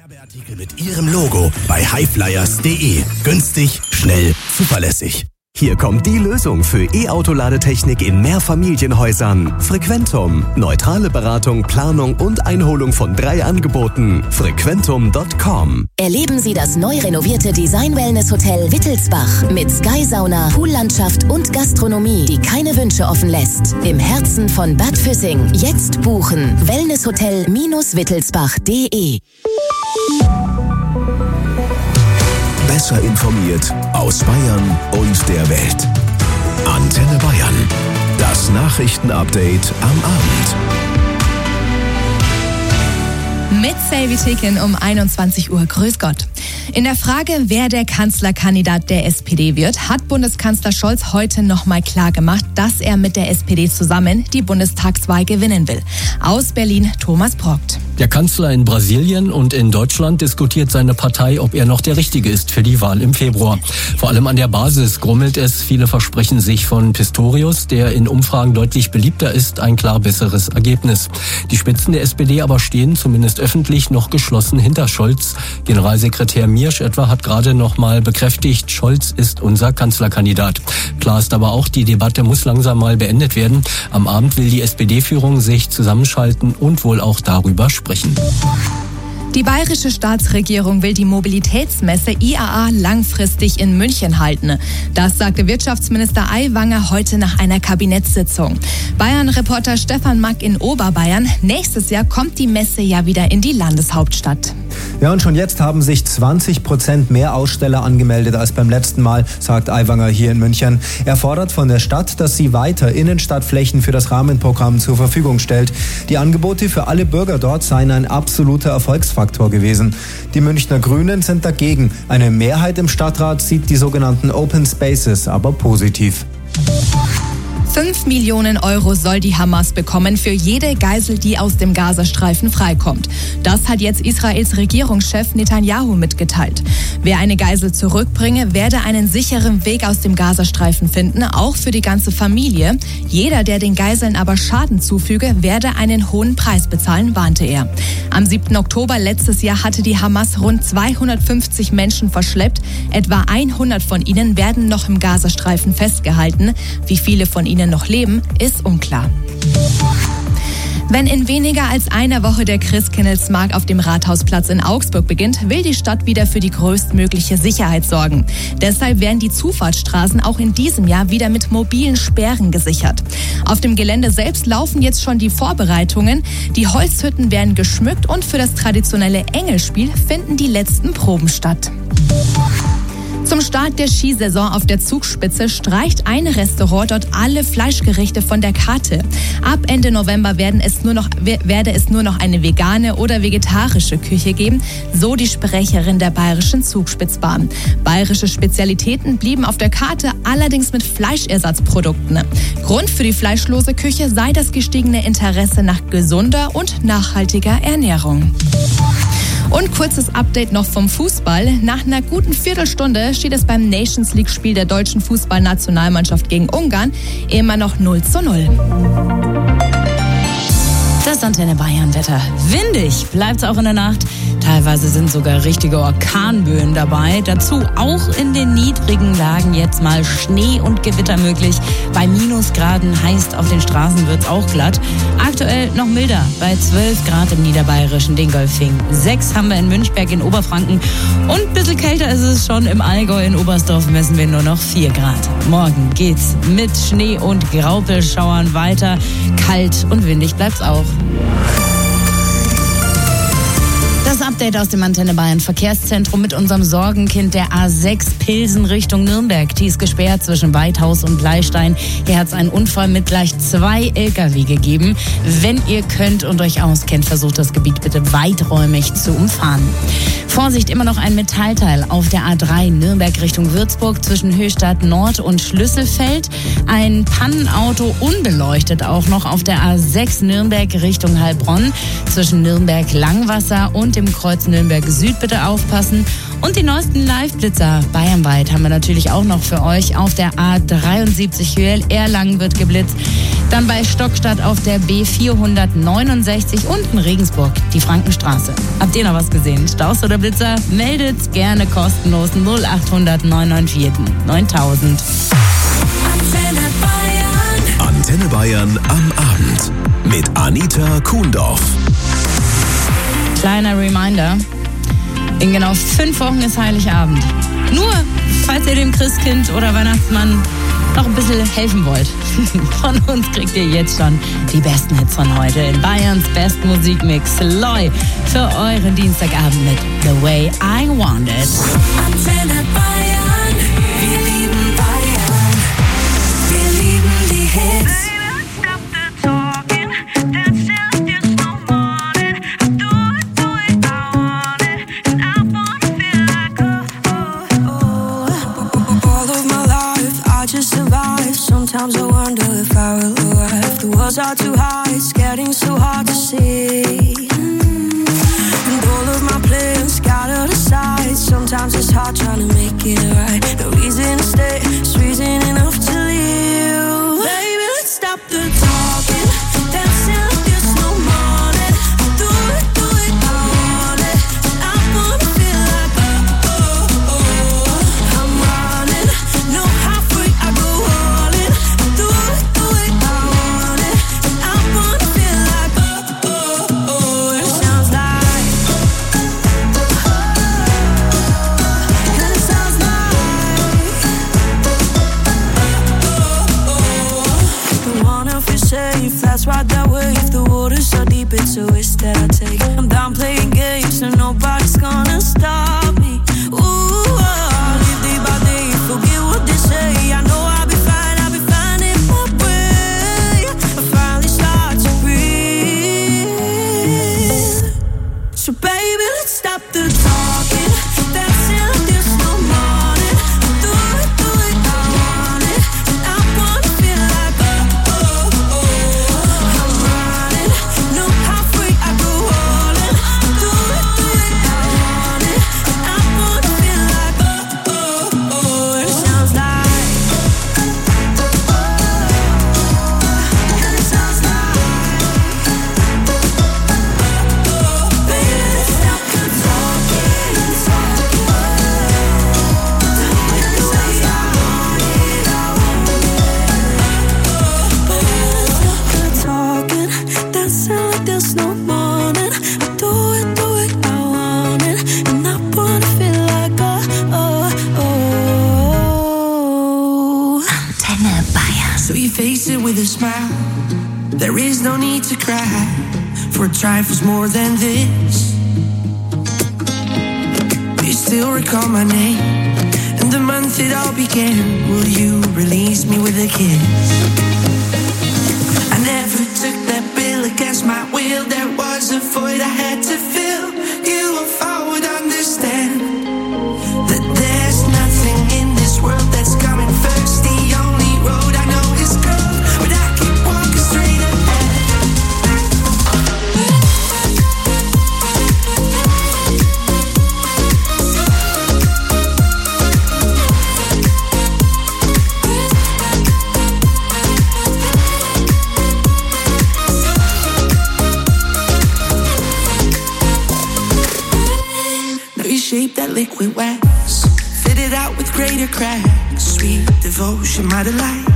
Werbeartikel mit Ihrem Logo bei highflyers.de. Günstig, schnell, zuverlässig. Hier kommt die Lösung für E-Auto-Ladetechnik in Mehrfamilienhäusern. Frequentum. Neutrale Beratung, Planung und Einholung von 3 Angeboten. Frequentum.com. Erleben Sie das neu renovierte Design-Wellness-Hotel Wittelsbach mit Sky-Sauna, Poollandschaft und Gastronomie, die keine Wünsche offen lässt. Im Herzen von Bad Füssing. Jetzt buchen. Wellnesshotel-wittelsbach.de. Besser informiert aus Bayern und der Welt. Antenne Bayern. Das Nachrichtenupdate am Abend. Mit Selvi Ticken um 21 Uhr. Grüß Gott. In der Frage, wer der Kanzlerkandidat der SPD wird, hat Bundeskanzler Scholz heute nochmal klargemacht, dass er mit der SPD zusammen die Bundestagswahl gewinnen will. Aus Berlin, Thomas Brockt. Der Kanzler in Brasilien und in Deutschland diskutiert seine Partei, ob er noch der Richtige ist für die Wahl im Februar. Vor allem an der Basis grummelt es. Viele versprechen sich von Pistorius, der in Umfragen deutlich beliebter ist, ein klar besseres Ergebnis. Die Spitzen der SPD aber stehen, zumindest öffentlich, noch geschlossen hinter Scholz. Generalsekretär Miersch etwa hat gerade noch mal bekräftigt, Scholz ist unser Kanzlerkandidat. Klar ist aber auch, die Debatte muss langsam mal beendet werden. Am Abend will die SPD-Führung sich zusammenschalten und wohl auch darüber sprechen. Die bayerische Staatsregierung will die Mobilitätsmesse IAA langfristig in München halten. Das sagte Wirtschaftsminister Aiwanger heute nach einer Kabinettssitzung. Bayern-Reporter Stefan Mack in Oberbayern. Nächstes Jahr kommt die Messe ja wieder in die Landeshauptstadt. Ja, und schon jetzt haben sich 20% mehr Aussteller angemeldet als beim letzten Mal, sagt Aiwanger hier in München. Er fordert von der Stadt, dass sie weiter Innenstadtflächen für das Rahmenprogramm zur Verfügung stellt. Die Angebote für alle Bürger dort seien ein absoluter Erfolgsfaktor gewesen. Die Münchner Grünen sind dagegen. Eine Mehrheit im Stadtrat sieht die sogenannten Open Spaces aber positiv. 5 Millionen Euro soll die Hamas bekommen für jede Geisel, die aus dem Gazastreifen freikommt. Das hat jetzt Israels Regierungschef Netanyahu mitgeteilt. Wer eine Geisel zurückbringe, werde einen sicheren Weg aus dem Gazastreifen finden, auch für die ganze Familie. Jeder, der den Geiseln aber Schaden zufüge, werde einen hohen Preis bezahlen, warnte er. Am 7. Oktober letztes Jahr hatte die Hamas rund 250 Menschen verschleppt. Etwa 100 von ihnen werden noch im Gazastreifen festgehalten. Wie viele von ihnen noch leben, ist unklar. Wenn in weniger als einer Woche der Christkindlesmarkt auf dem Rathausplatz in Augsburg beginnt, will die Stadt wieder für die größtmögliche Sicherheit sorgen. Deshalb werden die Zufahrtsstraßen auch in diesem Jahr wieder mit mobilen Sperren gesichert. Auf dem Gelände selbst laufen jetzt schon die Vorbereitungen. Die Holzhütten werden geschmückt und für das traditionelle Engelspiel finden die letzten Proben statt. Zum Start der Skisaison auf der Zugspitze streicht ein Restaurant dort alle Fleischgerichte von der Karte. Ab Ende November werde es nur noch eine vegane oder vegetarische Küche geben, so die Sprecherin der Bayerischen Zugspitzbahn. Bayerische Spezialitäten blieben auf der Karte, allerdings mit Fleischersatzprodukten. Grund für die fleischlose Küche sei das gestiegene Interesse nach gesunder und nachhaltiger Ernährung. Und kurzes Update noch vom Fußball. Nach einer guten Viertelstunde steht es beim Nations League-Spiel der deutschen Fußballnationalmannschaft gegen Ungarn immer noch 0:0. Das Antenne Bayern Wetter. Windig bleibt's auch in der Nacht. Teilweise sind sogar richtige Orkanböen dabei. Dazu auch in den niedrigen Lagen jetzt mal Schnee und Gewitter möglich. Bei Minusgraden heißt, auf den Straßen wird's auch glatt. Aktuell noch milder, bei 12 Grad im niederbayerischen Dingolfing. 6 haben wir in Münchberg in Oberfranken. Und ein bisschen kälter ist es schon im Allgäu. In Oberstdorf messen wir nur noch 4 Grad. Morgen geht's mit Schnee und Graupelschauern weiter. Kalt und windig bleibt's auch. Das Update aus dem Antenne Bayern Verkehrszentrum mit unserem Sorgenkind der A6 Pilsen Richtung Nürnberg. Die ist gesperrt zwischen Weidhaus und Bleistein. Hier hat es einen Unfall mit gleich 2 LKW gegeben. Wenn ihr könnt und euch auskennt, versucht das Gebiet bitte weiträumig zu umfahren. Vorsicht, immer noch ein Metallteil auf der A3 Nürnberg Richtung Würzburg zwischen Höchstadt Nord und Schlüsselfeld. Ein Pannenauto unbeleuchtet auch noch auf der A6 Nürnberg Richtung Heilbronn zwischen Nürnberg Langwasser und dem Kreuz Nürnberg Süd bitte aufpassen. Und die neuesten Live-Blitzer bayernweit haben wir natürlich auch noch für euch. Auf der A73 Höhe Erlangen wird geblitzt. Dann bei Stockstadt auf der B469 und in Regensburg die Frankenstraße. Habt ihr noch was gesehen? Staus oder Blitzer? Meldet's gerne kostenlos 0800 994 9000. Antenne Bayern am Abend mit Anita Kuhndorf. Kleiner Reminder, in genau 5 Wochen ist Heiligabend. Nur, falls ihr dem Christkind oder Weihnachtsmann noch ein bisschen helfen wollt. Von uns kriegt ihr jetzt schon die besten Hits von heute in Bayerns besten Musikmix. Loi für euren Dienstagabend mit The Way I Want It. Antenne Bayern, wir lieben Bayern, wir lieben die Hits. Sometimes I wonder if I will arrive. The walls are too high, it's getting so hard to see. And all of my plans scattered aside. Sometimes it's hard trying to make it right. No reason to stay, it's reason enough to leave. Baby, let's stop the talking, dancing like there's no morning. Do it, I want it. I wanna feel like I'm running. Know how free I go all in. Do it, I want it. I wanna feel like and it sounds like and it sounds like the one if you're safe, that's right that way. If the water's so deep, it's a risk that I take. I'm done playing games, so nobody's gonna stop me. Ooh, live day by day, forget what they say. I know I'll be fine in my way. I finally start to breathe. So baby, let's stop the talking, dancing like there's no morning. Do it, I want it. And I wanna feel like I'm running. Know how free I go all in. Do it, I want it. And I wanna feel like and it sounds like and it sounds like baby, let's stop the talking, and it sounds like baby, let's stop the talking, dancing like there's no morning. Do it, I want it, and I wanna feel like Antenne Bayern. So you face it with a smile. There is no need to cry, for trifles more than this. Do you still recall my name and the month it all began? Will you release me with a kiss? I never took that bill against my will. There was a void I had to fill. You, if I would understand that there's nothing in this world that's coming first. The only road I know is curved, but I keep walking straight ahead. Now you shape that liquid wax, fit it out with greater cracks. Sweet devotion, my delight.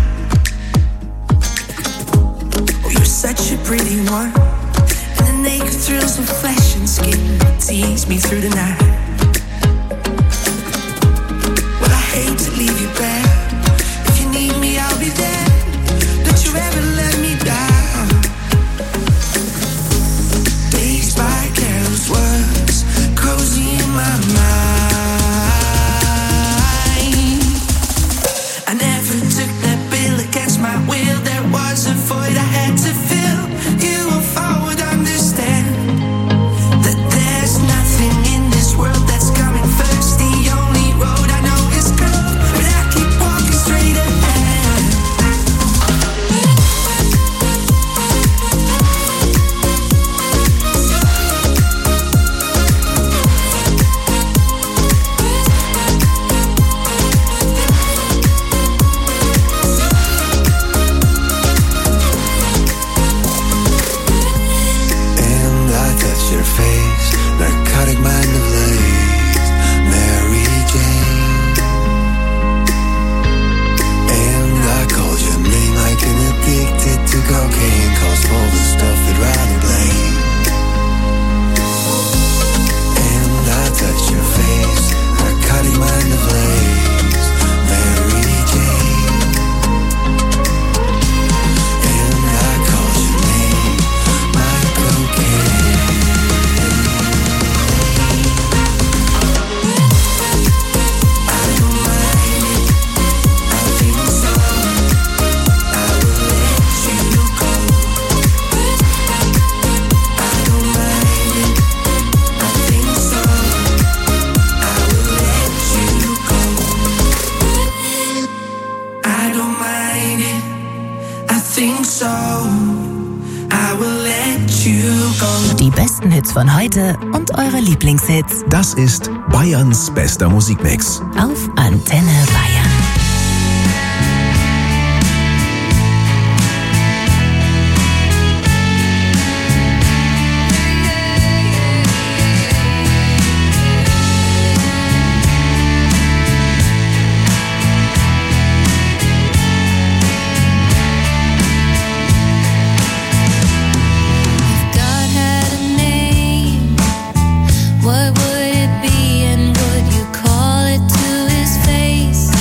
Oh, you're such a pretty one, and the naked thrills of flesh and skin tease me through the night. Well, I hate to leave you back. If you need me, I'll be there. Don't you ever let me down. Dazed by careless words, cozy in my mind. I never took that bill against my will. There was a void I had to fill. You, if I would understand that there's nothing in this world that's coming first. The only road I know is curved, but I keep walking straight ahead. Hits von heute und eure Lieblingshits. Das ist Bayerns bester Musikmix. Auf Antenne Bayern. What would it be and would you call it to his face?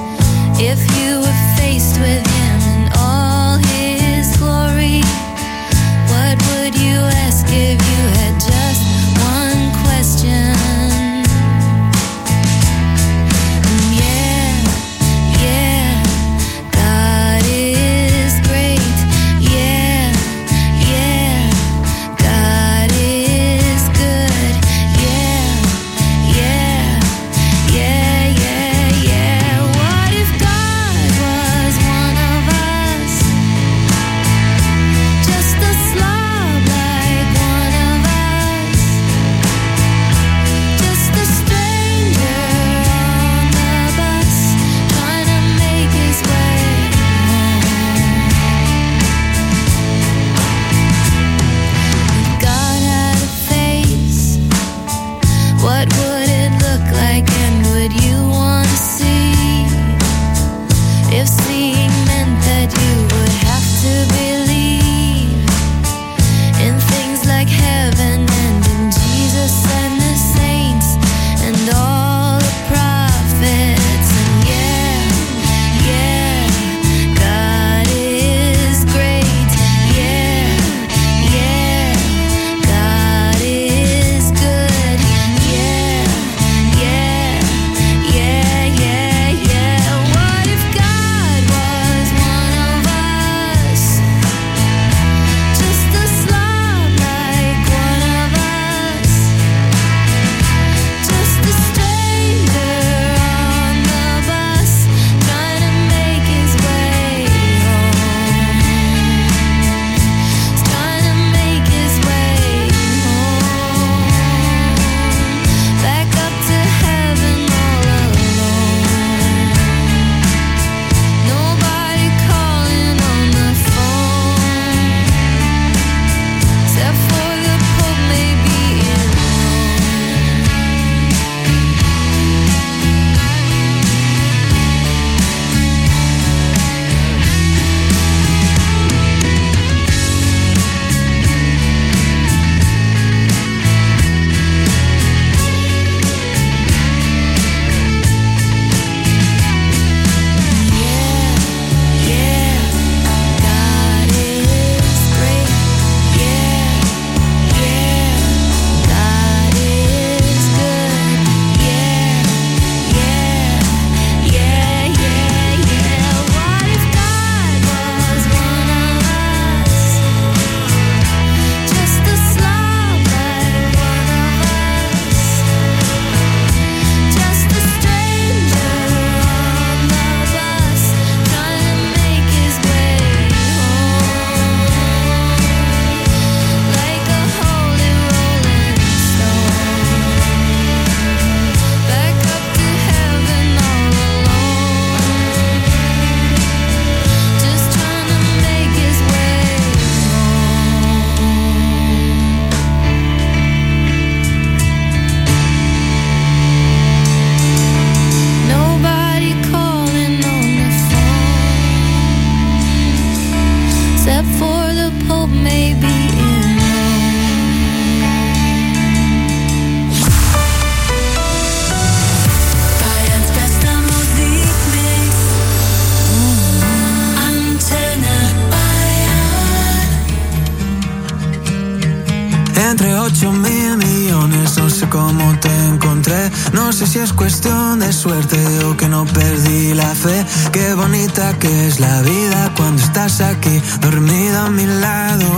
Entre 8.000 millones, no sé cómo te encontré. No sé si es cuestión de suerte o que no perdí la fe. Qué bonita que es la vida cuando estás aquí, dormido a mi lado.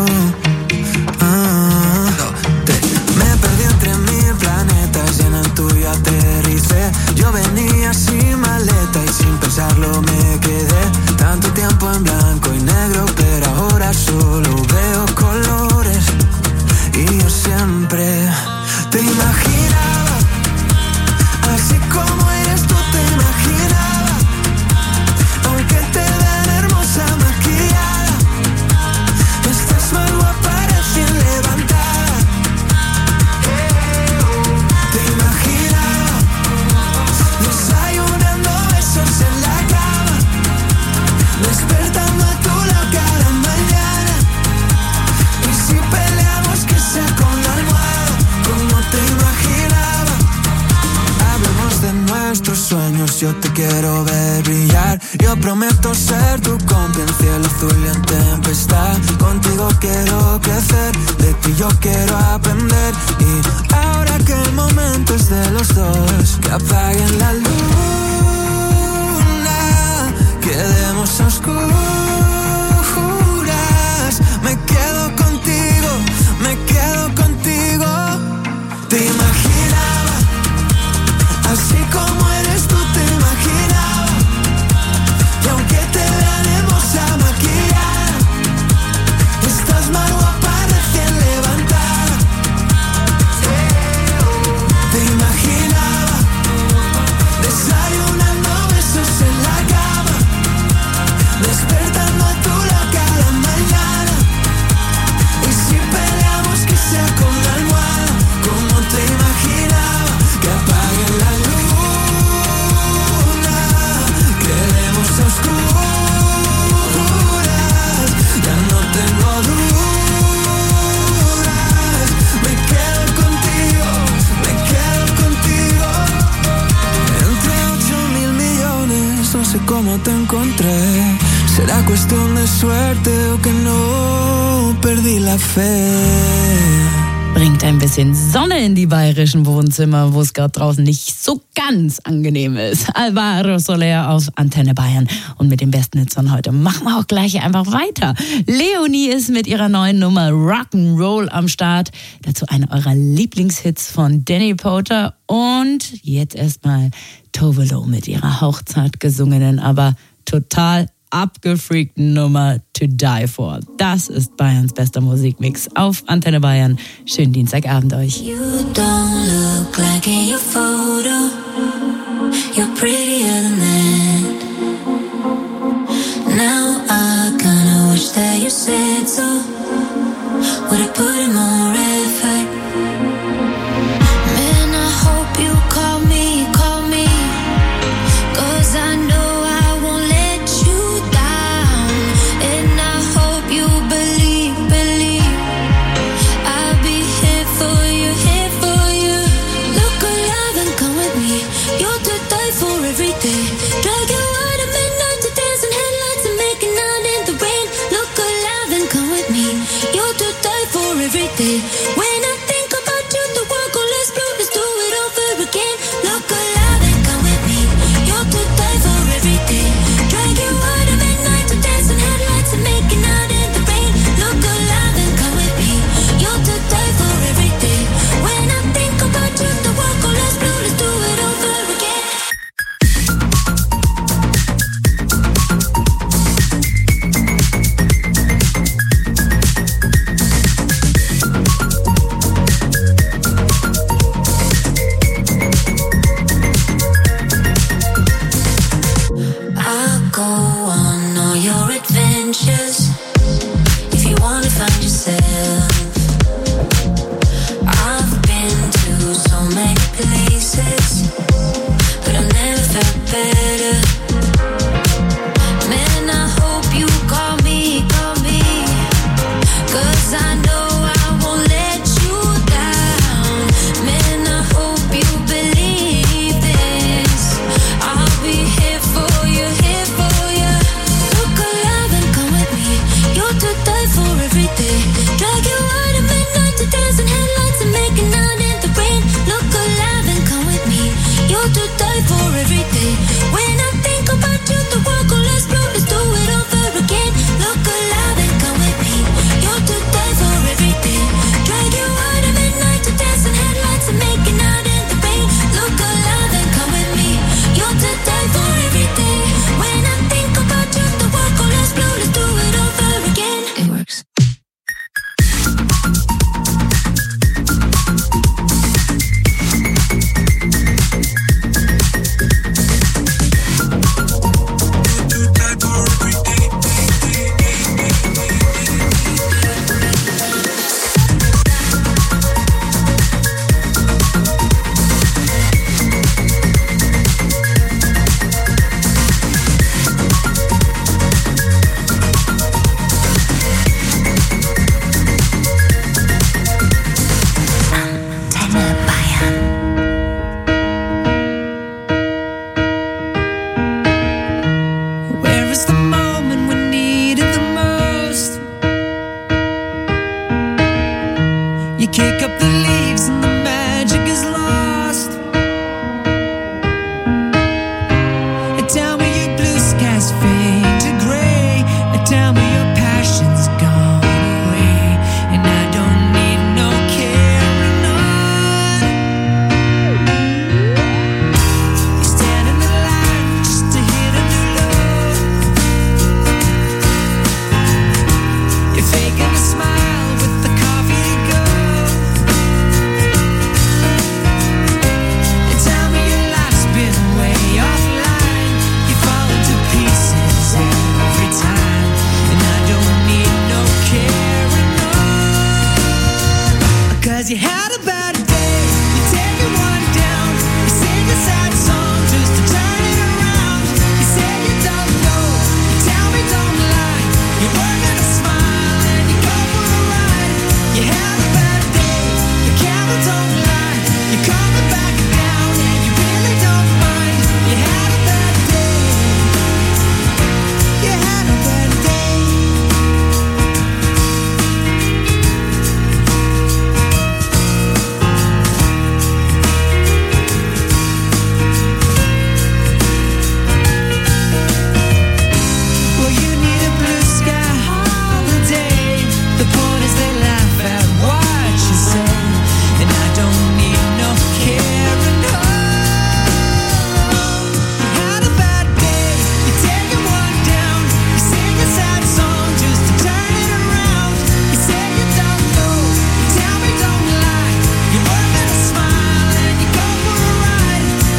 Me perdí entre 1000 planetas y en el tuyo aterricé. Yo venía sin maleta y sin pensarlo me quedé. Tanto tiempo en blanco y negro, pero ahora solo veo colores. Y yo siempre sueños yo te quiero ver brillar. Yo prometo ser tu compa en cielo azul y en tempestad. Contigo quiero crecer, de ti yo quiero aprender. Y ahora que el momento es de los dos, que apaguen la luna, quedemos a oscuras. Me quedo contigo, me quedo contigo. Te imaginaba, así como eres tú te imaginaba. Y aunque te vean hermosa maquillada, estás más guapa recién levantada. Te imaginaba, desayunando besos en la cama, despertando a tu lado cada mañana. Y si peleamos que sea con la almohada, como te imaginaba, que apaguen la luna, quedemos a oscuras, ya no tengo dudas, me quedo contigo, me quedo contigo. Entre 8.000 millones, no sé cómo te encontré. ¿Será cuestión de suerte o que no perdí la fe? Bringt ein bisschen Sonne in die bayerischen Wohnzimmer, wo es gerade draußen nicht so ganz angenehm ist. Alvaro Soler auf Antenne Bayern. Und mit dem besten Hits von heute machen wir auch gleich einfach weiter. Leonie ist mit ihrer neuen Nummer Rock'n'Roll am Start. Dazu einer eurer Lieblingshits von Danny Powter. Und jetzt erstmal Tove Lo mit ihrer hauchzart gesungenen, aber total abgefreakten Nummer To Die For. Das ist Bayerns bester Musikmix auf Antenne Bayern. Schönen Dienstagabend euch. You don't look like in your photo. You're prettier than that. Now I kinda wish that you said so. Would've put in more effort. Man, I hope you call me, 'cause I know I won't let you down. And I hope you believe I'll be here for you, here for you. Look alive and come with me.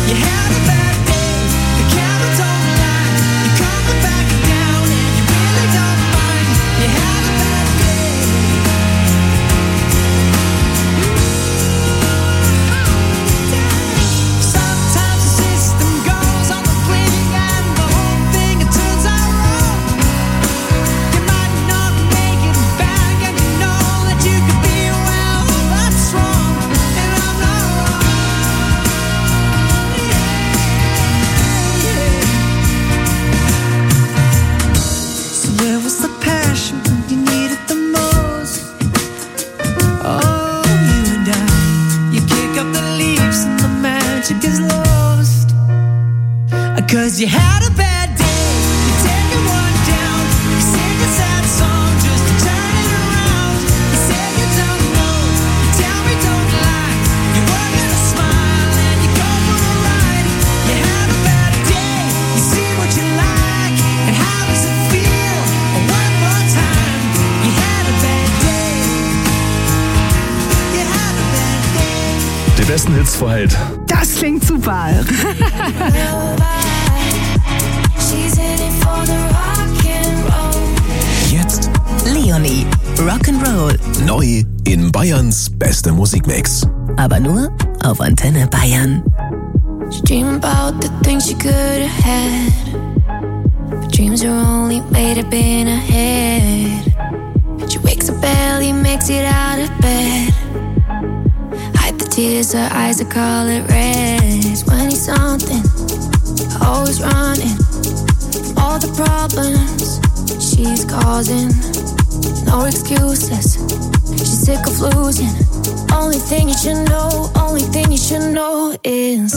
You had a bad day, the camera don't lie. You come back down and you really don't mind. You had a bad day. Sometimes the system goes on the blink and the whole thing it turns out wrong. You might not make it back and you know that you could be well, that's wrong, and I'm not wrong. So where was the passion when you needed the most? Oh, you and I, you kick up the leaves and the magic is lost. 'Cause you had a bad day, you take it one down, you sing a sad song just to turn it around. You say you don't know, you tell me don't lie. You work at a smile and you go for a ride. You had a bad day, you see what you like, and how does it feel? One more time, you had a bad day. You had a bad day. Die besten Hits vor Held. Das klingt super. She's in it for the rock and roll. Jetzt Leonie, Rock'n'Roll. neu in Bayerns beste Musikmix. Aber nur auf Antenne Bayern. She dream about the things she could have had, but dreams are only made up in her head. She wakes up early, makes it out of bed. Hide the tears, her eyes are colored red. 20-something, always running from all the problems she's causing. No excuses, she's sick of losing. Only thing you should know is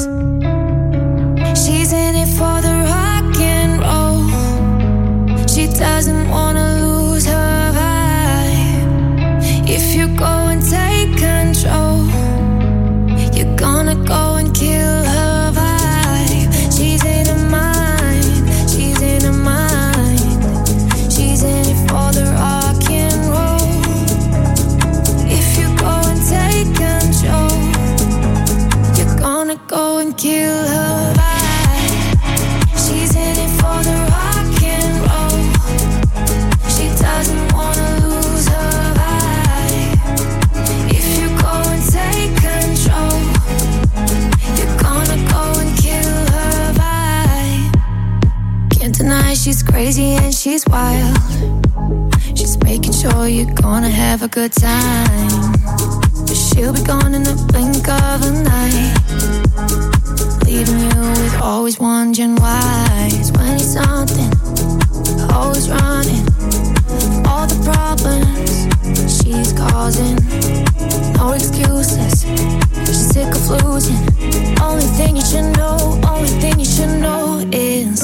she's in it for the rock and roll. She doesn't wanna lose her vibe. If you go and take control, you're gonna go and kill her vibe. She's in her mind, she's in her mind. She's in it for the rock and roll. If you go and take control, you're gonna go and kill her vibe. She's in it for the rock and roll. She doesn't wanna lose her vibe. If you go and take control, you're gonna go and kill her vibe. Can't deny she's crazy and she's wild. She's making sure you're gonna have a good time. But she'll be gone in the blink of an eye, leaving you with always wondering why. 20-something, always running from all the problems she's causing. No excuses, she's sick of losing. Only thing you should know is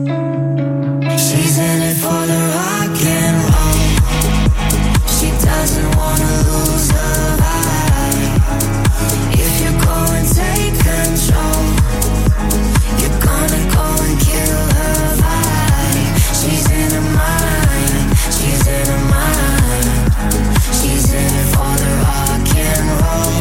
she's in it for the rock and roll. She doesn't wanna lose her vibe. If you go and take control, you're gonna go and kill her vibe. She's in her mind, she's in her mind. She's in it for the rock and roll.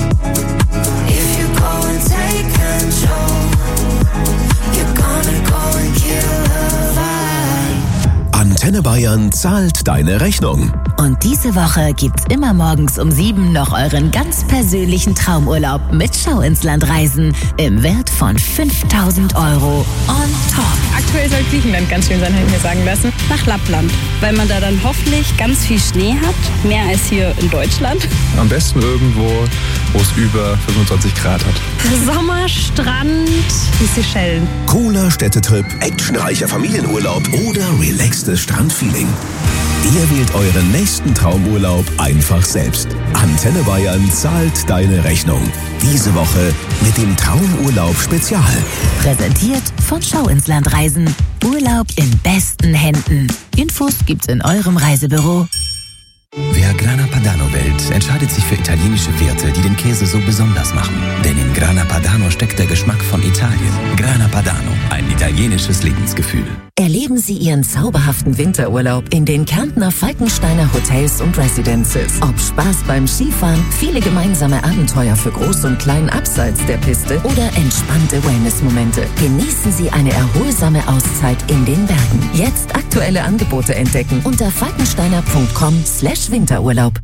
If you go and take control, you're gonna go and kill her vibe. Antenne Bayern zahlt deine Rechnung. Und diese Woche gibt's immer morgens um 7 noch euren ganz persönlichen Traumurlaub mit Schau ins Land Reisen im Wert von 5.000 € on top. Aktuell soll Griechenland ganz schön sein, habe ich mir sagen lassen. Nach Lappland, weil man da dann hoffentlich ganz viel Schnee hat, mehr als hier in Deutschland. Am besten irgendwo, wo es über 25 Grad hat. Sommer, Strand, die Seychellen. Cooler Städtetrip, actionreicher Familienurlaub oder relaxtes Strandfeeling. Ihr wählt euren nächsten Traumurlaub einfach selbst. Antenne Bayern zahlt deine Rechnung. Diese Woche mit dem Traumurlaub-Spezial. Präsentiert von Schau ins Land Reisen. Urlaub in besten Händen. Infos gibt's in eurem Reisebüro. Wer Grana Padano-Welt entscheidet sich für italienische Werte, die den Käse so besonders machen. Denn in Grana Padano steckt der Geschmack von Italien. Grana Padano, ein italienisches Lebensgefühl. Erleben Sie Ihren zauberhaften Winterurlaub in den Kärntner Falkensteiner Hotels und Residences. Ob Spaß beim Skifahren, viele gemeinsame Abenteuer für Groß und Klein abseits der Piste oder entspannte Wellness-Momente. Genießen Sie eine erholsame Auszeit in den Bergen. Jetzt aktuelle Angebote entdecken unter falkensteiner.com/Winterurlaub.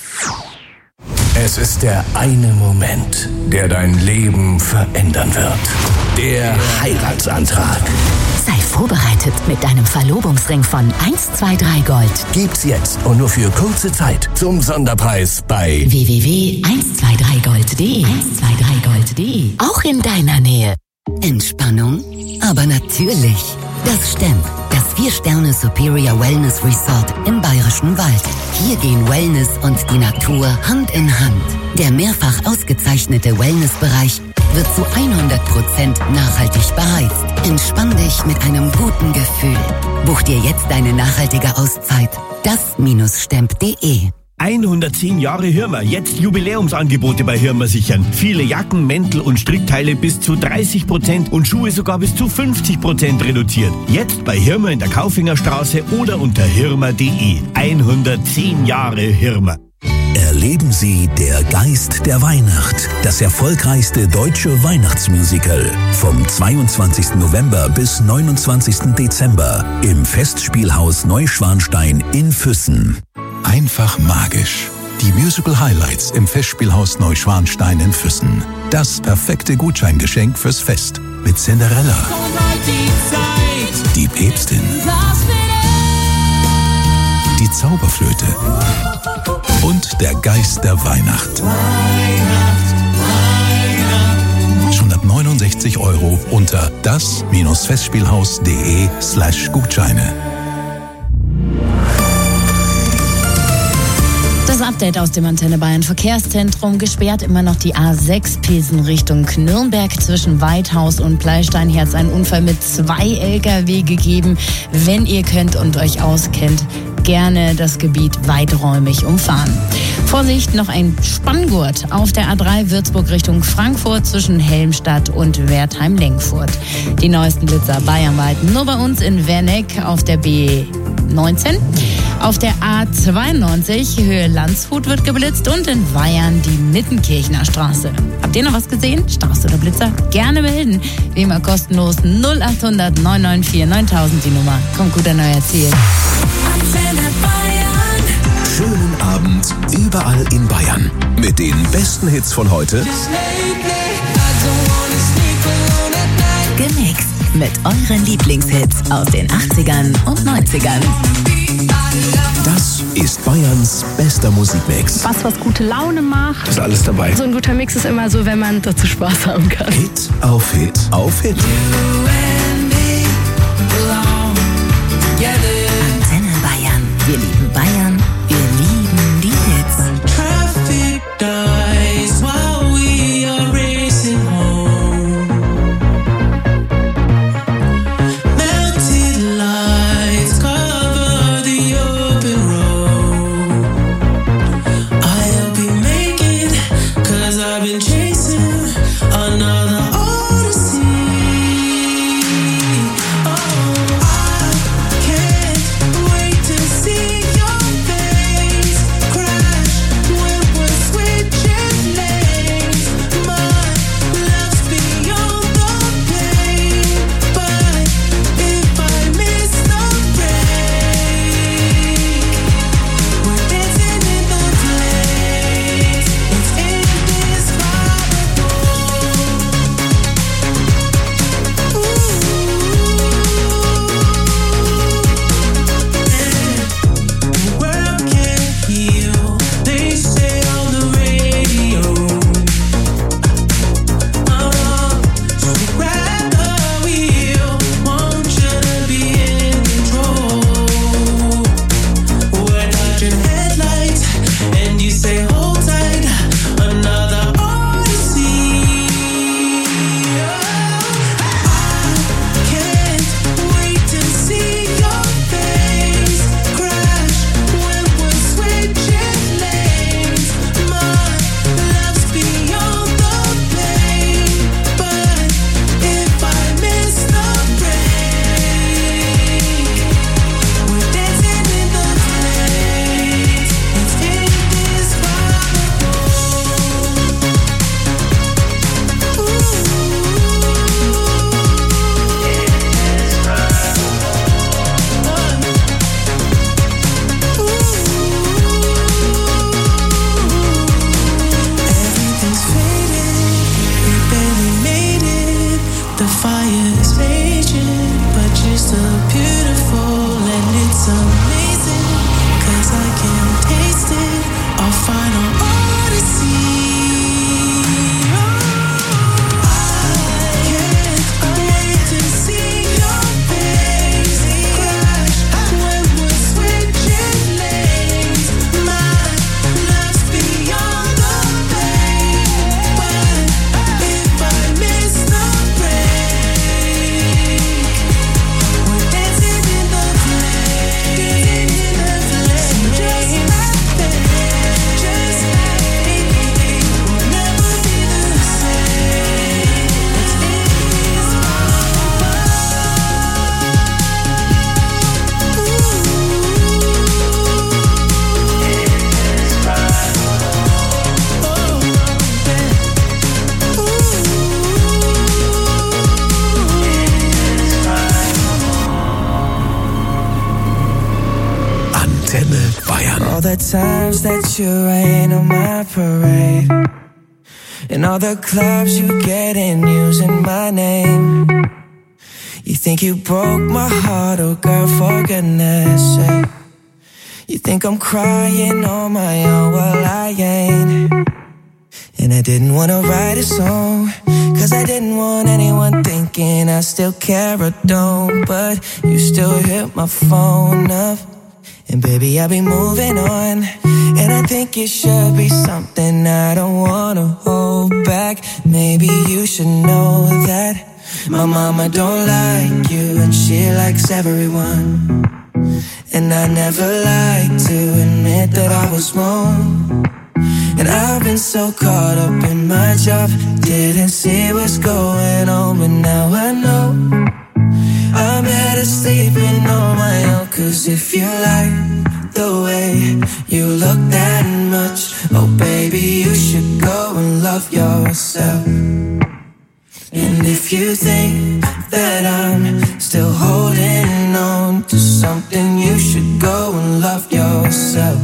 Es ist der eine Moment, der dein Leben verändern wird. Der Heiratsantrag. Sei vorbereitet mit deinem Verlobungsring von 123 Gold. Gibt's jetzt und nur für kurze Zeit zum Sonderpreis bei www.123gold.de. 123gold.de. Auch in deiner Nähe. Entspannung? Aber natürlich. Das Stemp, das 4-Sterne Superior Wellness Resort im Bayerischen Wald. Hier gehen Wellness und die Natur Hand in Hand. Der mehrfach ausgezeichnete Wellnessbereich wird zu 100% nachhaltig beheizt. Entspann dich mit einem guten Gefühl. Buch dir jetzt deine nachhaltige Auszeit. Das-stemp.de. 110 Jahre Hirmer, jetzt Jubiläumsangebote bei Hirmer sichern. Viele Jacken, Mäntel und Strickteile bis zu 30% und Schuhe sogar bis zu 50% reduziert. Jetzt bei Hirmer in der Kaufingerstraße oder unter hirmer.de. 110 Jahre Hirmer. Erleben Sie Der Geist der Weihnacht, das erfolgreichste deutsche Weihnachtsmusical. Vom 22. November bis 29. Dezember im Festspielhaus Neuschwanstein in Füssen. Einfach magisch. Die Musical-Highlights im Festspielhaus Neuschwanstein in Füssen. Das perfekte Gutscheingeschenk fürs Fest. Mit Cinderella, die Päpstin, die Zauberflöte und der Geist der Weihnacht. Schon ab 69 € unter das-festspielhaus.de/Gutscheine. Das Update aus dem Antenne Bayern Verkehrszentrum. Gesperrt immer noch die A6 Pilsen Richtung Nürnberg zwischen Weidhaus und Pleistein. Hier hat es einen Unfall mit 2 LKW gegeben. Wenn ihr könnt und euch auskennt, gerne das Gebiet weiträumig umfahren. Vorsicht, noch ein Spanngurt auf der A3 Würzburg Richtung Frankfurt zwischen Helmstadt und Wertheim-Lenkfurt. Die neuesten Blitzer bayernweit nur bei uns in Werneck auf der B19. Auf der A92 Höhe Landshut wird geblitzt und in Weyern die Mittenkirchner Straße. Habt ihr noch was gesehen? Straße oder Blitzer? Gerne melden. Wie immer kostenlos 0800 994 9000 die Nummer. Kommt gut an euer Ziel. Schönen Abend überall in Bayern. Mit den besten Hits von heute. Gemixt mit euren Lieblingshits aus den 80ern und 90ern. Das ist Bayerns bester Musikmix. Was gute Laune macht. Ist alles dabei. So ein guter Mix ist immer so, wenn man dazu Spaß haben kann. Hit auf Hit auf Hit. Antenne Bayern. Wir lieben Bayern. Wir lieben die Hits. I've been chasing another odyssey. The fire is raging, but you're so beautiful and it's amazing, 'cause I can taste it, our final odyssey. All the times that you rain on my parade, and all the clubs you get in using my name. You think you broke my heart, oh girl, for goodness sake. You think I'm crying on my own, well I ain't. And I didn't wanna write a song, 'cause I didn't want anyone thinking I still care or don't. But you still hit my phone up, and baby, I'll be moving on. And I think it should be something I don't wanna hold back. Maybe you should know that my mama don't like you, and she likes everyone. And I never like to admit that I was wrong. And I've been so caught up in my job, didn't see what's going on, but now I know I'm better sleeping on my own. 'Cause if you like the way you look that much, oh baby, you should go and love yourself. And if you think that I'm still holding on to something, you should go and love yourself.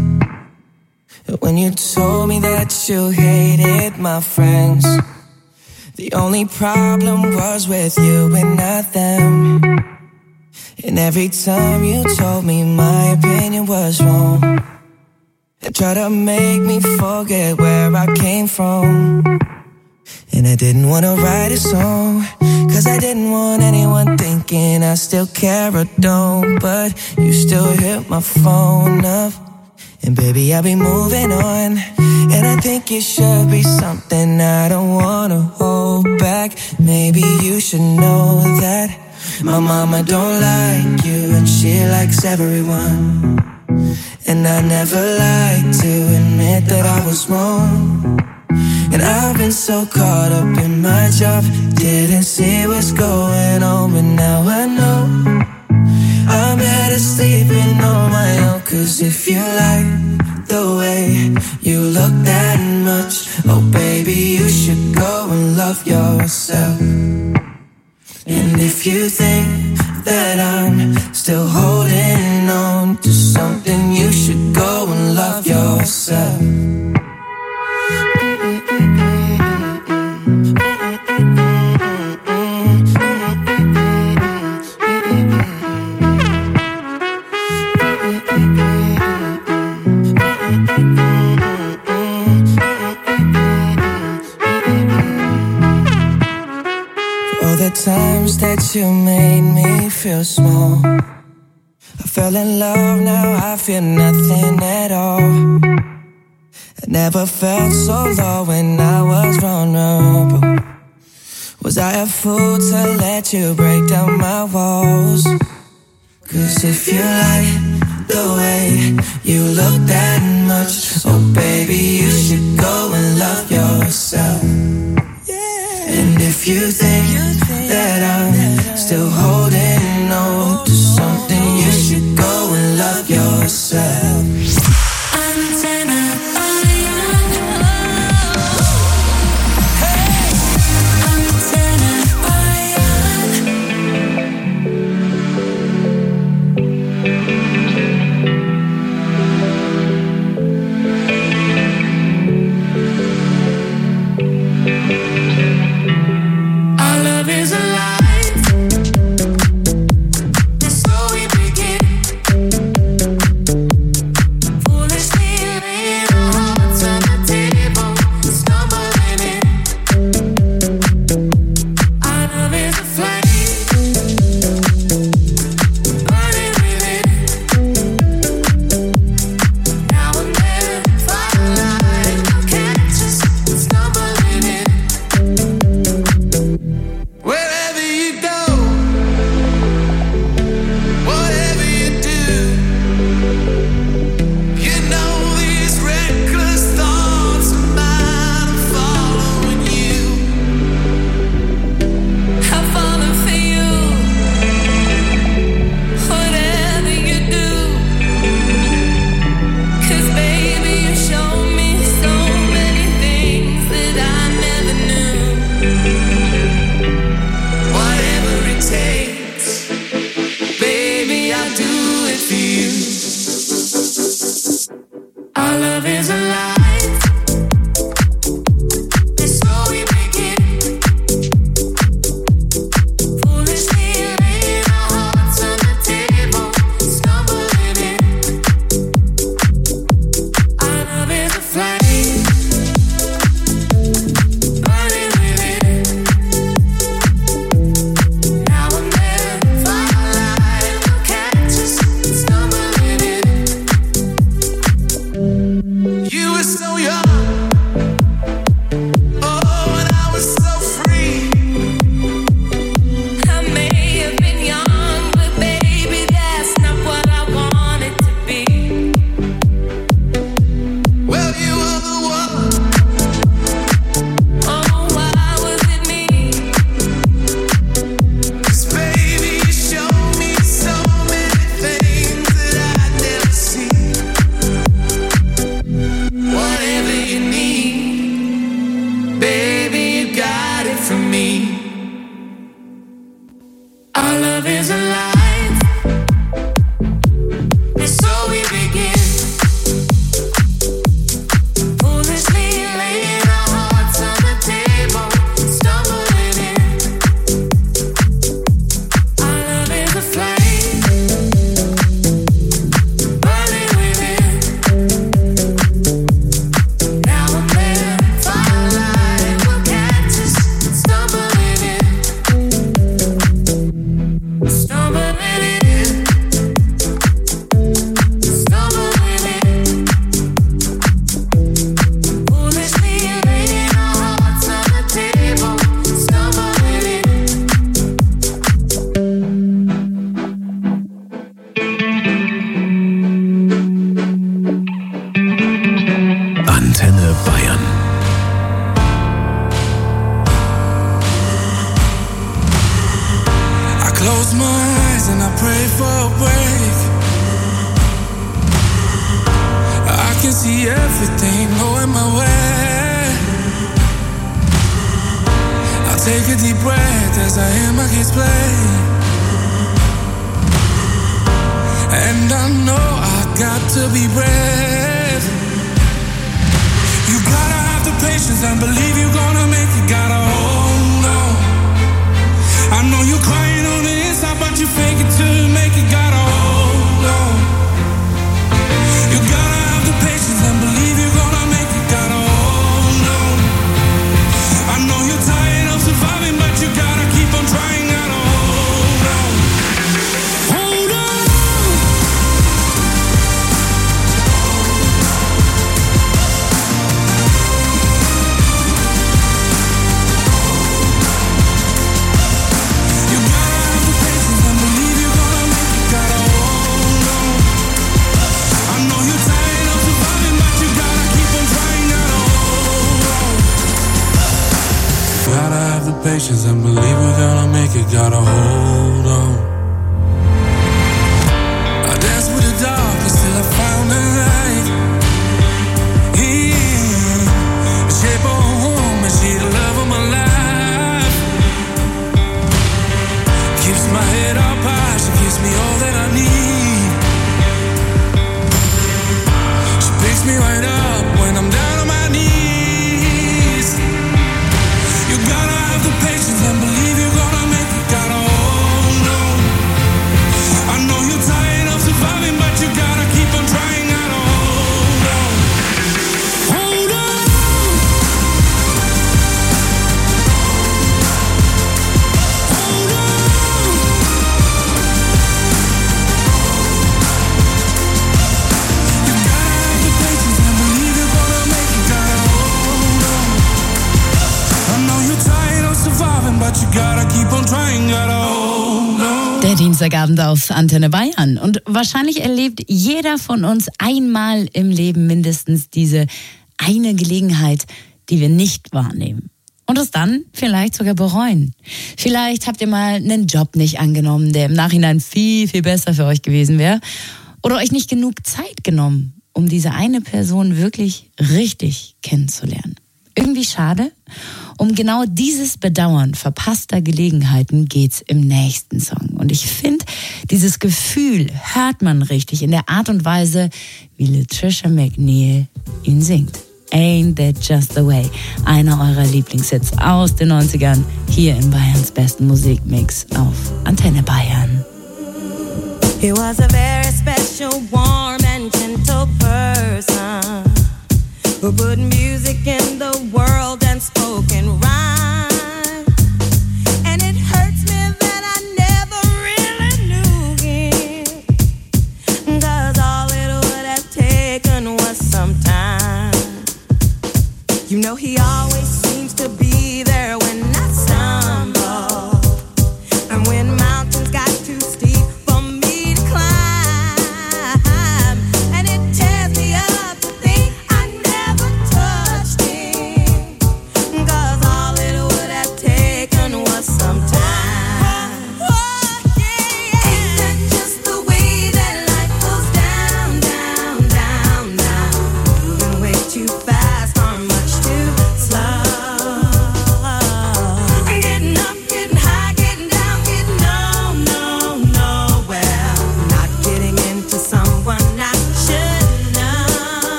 When you told me that you hated my friends, the only problem was with you and not them. And every time you told me my opinion was wrong, and tried to make me forget where I came from. And I didn't want to write a song, 'cause I didn't want anyone thinking I still care or don't. But you still hit my phone up, and baby, I'll be moving on. And I think it should be something I don't wanna hold back. Maybe you should know that my mama don't like you, and she likes everyone. And I never like to admit that I was wrong. And I've been so caught up in my job, didn't see what's going on, but now I know I'm better sleeping on my own. 'Cause if you like the way you look that much, oh baby, you should go and love yourself. And if you think that I'm still holding on to something, you should go and love yourself. The times that you made me feel small, I fell in love, now I feel nothing at all. I never felt so low when I was vulnerable. Was I a fool to let you break down my walls? 'Cause if you like the way you look that much, oh baby, you should go and love yourself. And if you think that I'm still holding on to something, you should go and love yourself. Antenna Iron. Hey. Antenna Iron. Our love is close my eyes and I pray for a break. I can see everything going my way. I'll take a deep breath as I hear my kids play. And I know I got to be brave. You gotta have the patience and believe you're gonna make it. Gotta hold on. I know you're crying on the inside, but you fake it till you make it. Gotta hold on. You gotta have the patience and believe you're gonna make it. Gotta hold on. I know you're tired of surviving, but you gotta keep on trying. Gotta hold on. Hold on. Patience and believe we're gonna make it, gotta hold on. I danced with the darkness till I found the light. The shape of a woman, she the love of my life. Keeps my head up high, she gives me all that I need. She picks me right up when I'm down on my knees. You gotta have the patience and believe you're gonna make it. Gotta hold on. I know you're tired of surviving, but you gotta keep on trying. Gotta hold on. Hold on. Hold on. You gotta have the patience and believe you're gonna make it. Gotta hold on. I know you're tired of surviving, but you gotta keep on trying, gotta hold on. Der Dienstagabend auf Antenne Bayern. Und wahrscheinlich erlebt jeder von uns einmal im Leben mindestens diese eine Gelegenheit, die wir nicht wahrnehmen. Und es dann vielleicht sogar bereuen. Vielleicht habt ihr mal einen Job nicht angenommen, der im Nachhinein viel, viel besser für euch gewesen wäre. Oder euch nicht genug Zeit genommen, um diese eine Person wirklich richtig kennenzulernen. Irgendwie schade. Um genau dieses Bedauern verpasster Gelegenheiten geht's im nächsten Song. Und ich finde, dieses Gefühl hört man richtig in der Art und Weise, wie Latricia McNeil ihn singt. Ain't That Just the Way? Einer eurer Lieblingshits aus den 90ern, hier in Bayerns besten Musikmix auf Antenne Bayern. He was a very special, warm and gentle person who put music in the world and spoke in rhyme. And it hurts me that I never really knew him, 'cause all it would have taken was some time. You know he always seems to be there when I stumble, and when mountains got too steep for me to climb. And it tears me up to think I never touched him.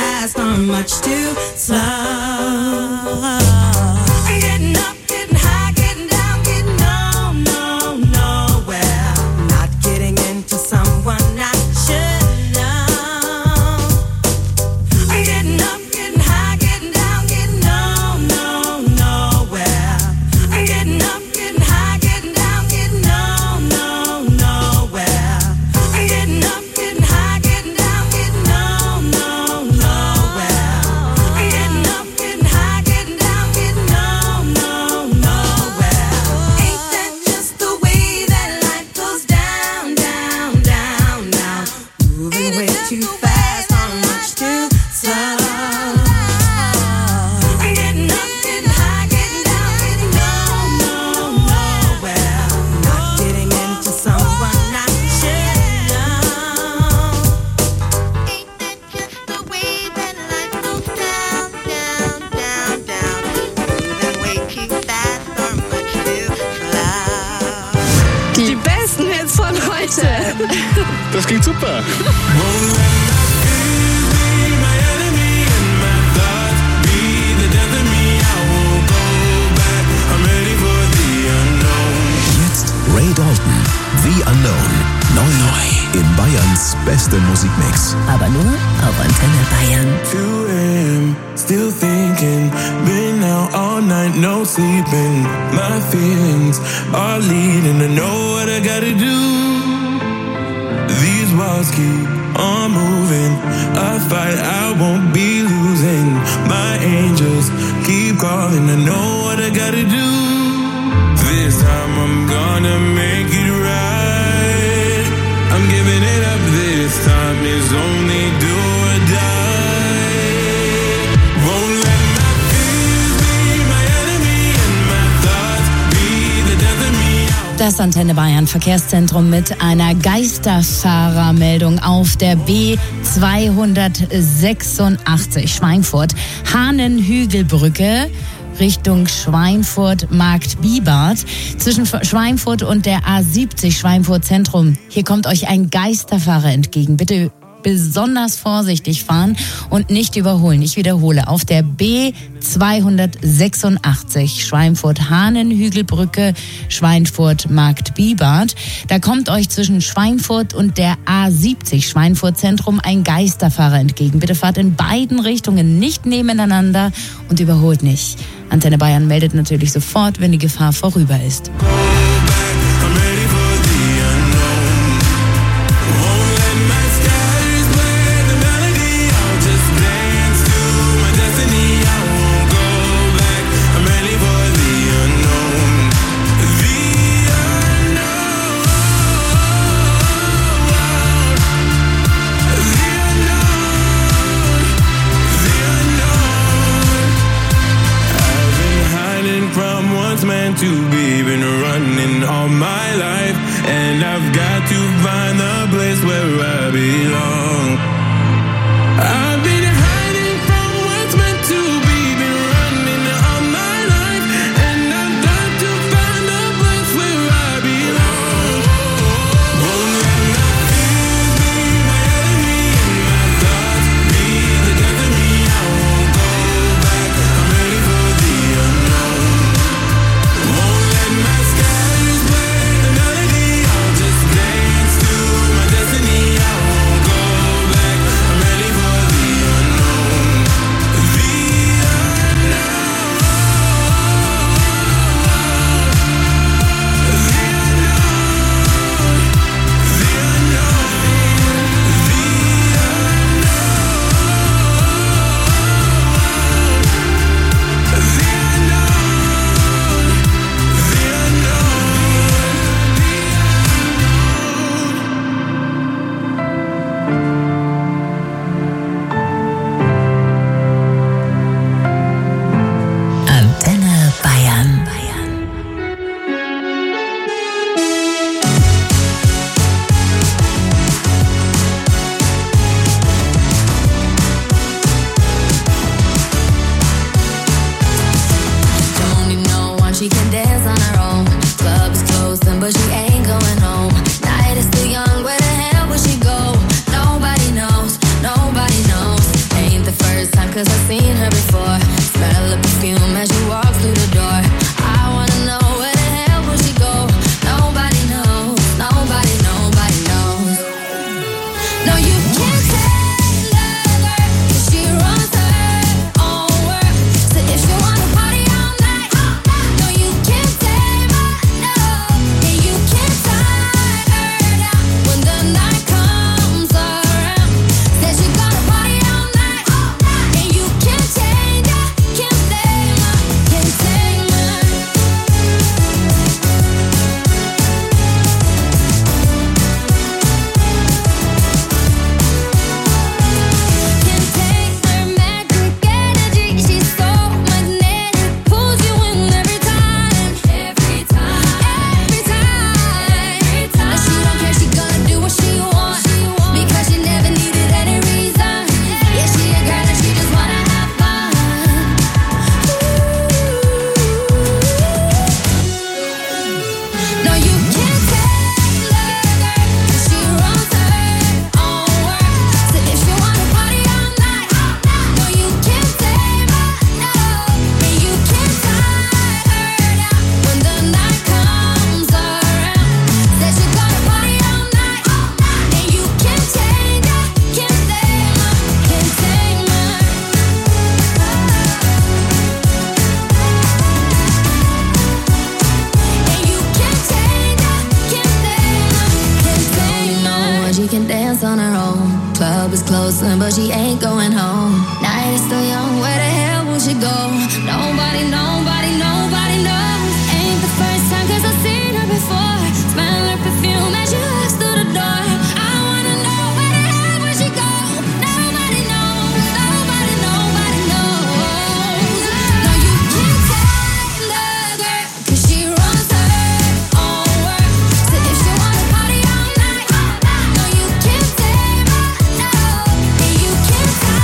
fast or much too slow. Getting up, getting high, getting down, getting nowhere. Not getting into someone I should know. Getting up, getting high, getting down, getting nowhere. Getting up, getting high, getting down, getting nowhere. Getting up, getting high, getting down, getting nowhere. Getting up, getting high, getting down, getting nowhere. Ain't that just the way that life goes down, down, down, down? Moving way too fast or much too slow. Getting up, getting high, getting down, getting nowhere. Not getting into someone I should know. Ain't that just the way that life goes down, down, down, down? Moving way too fast or much too slow. Die besten Hits von heute. Das klingt super. Jetzt Ray Dalton, The Unknown. Neu in Bayerns beste Musikmix. Aber nur auf Antenne Bayern. 2 a.m. Still thinking. Been out all night, no sleeping. My feelings are leading to know what I gotta do. These walls keep on moving. A fight I won't be losing. My angels keep calling. I know what I gotta do. This time I'm gonna make it right. I'm giving it up this time. It's only do or die. Won't let my fears be my enemy and my thoughts be the death of me. Das Antenne Bayern Verkehrszentrum mit einer Geisterfahrermeldung auf der B286 Schweinfurt Hahnenhügelbrücke Richtung Schweinfurt Markt Bibart. Zwischen Schweinfurt und der A70 Schweinfurt Zentrum. Hier kommt euch ein Geisterfahrer entgegen. Bitte besonders vorsichtig fahren und nicht überholen. Ich wiederhole, auf der B286 Schweinfurt Hahnenhügelbrücke, Schweinfurt Markt Bibart. Da kommt euch zwischen Schweinfurt und der A70 Schweinfurt Zentrum ein Geisterfahrer entgegen. Bitte fahrt in beiden Richtungen nicht nebeneinander und überholt nicht. Antenne Bayern meldet natürlich sofort, wenn die Gefahr vorüber ist. To be been running 'cause I've seen her before. Smell the perfume as she walks through the door. I wanna know where the hell will she go? Nobody knows, nobody knows. No, you can't tell her, 'cause she runs her own world. So if you wanna party all night, no, you can't tame her, no. And you can't tie her down when the night comes around. Says you gonna party all night, and you can't change her, can't tame her, can't tame her. Can't take her magic energy. She's so magnetic, pulls you in every time. Every time. And she don't care, she gonna do what she wants, because she never needed any reason. Yeah, she a girl and she just wanna have fun. No, you can't tell her, 'cause she runs her own world. So if you wanna party all night, no, you can't tame her, no. And you can't tie her down when the night comes around. Says you're gonna party all night, and you can't change her, can't tame her, can't tame her. And you can't change her, can't tame her, can't tame her. She can dance on her own. Club is closing, but she ain't going home. Night is still young, where the hell will she go? Nobody knows. Ain't the first time, 'cause I've seen her before. Smell her perfume as she walks through the door. I wanna know where the hell will she go? Nobody knows. No, you can't tell her, 'cause she runs her own world. So if she wanna party all night, no, you can't tame her, no. And you can't tie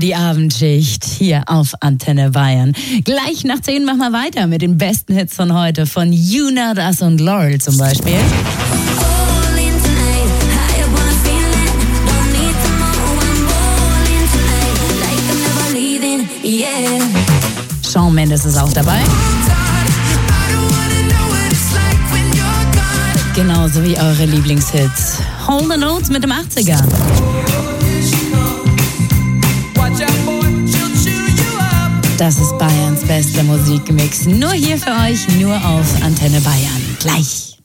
die Abendschicht hier auf Antenne Bayern. Gleich nach 10 machen wir weiter mit den besten Hits von heute von Jonas und Laurel zum Beispiel. Shawn Mendes ist auch dabei. Genauso wie eure Lieblingshits. Hold the Notes mit dem 80er. Das ist Bayerns bester Musikmix. Nur hier für euch, nur auf Antenne Bayern. Gleich.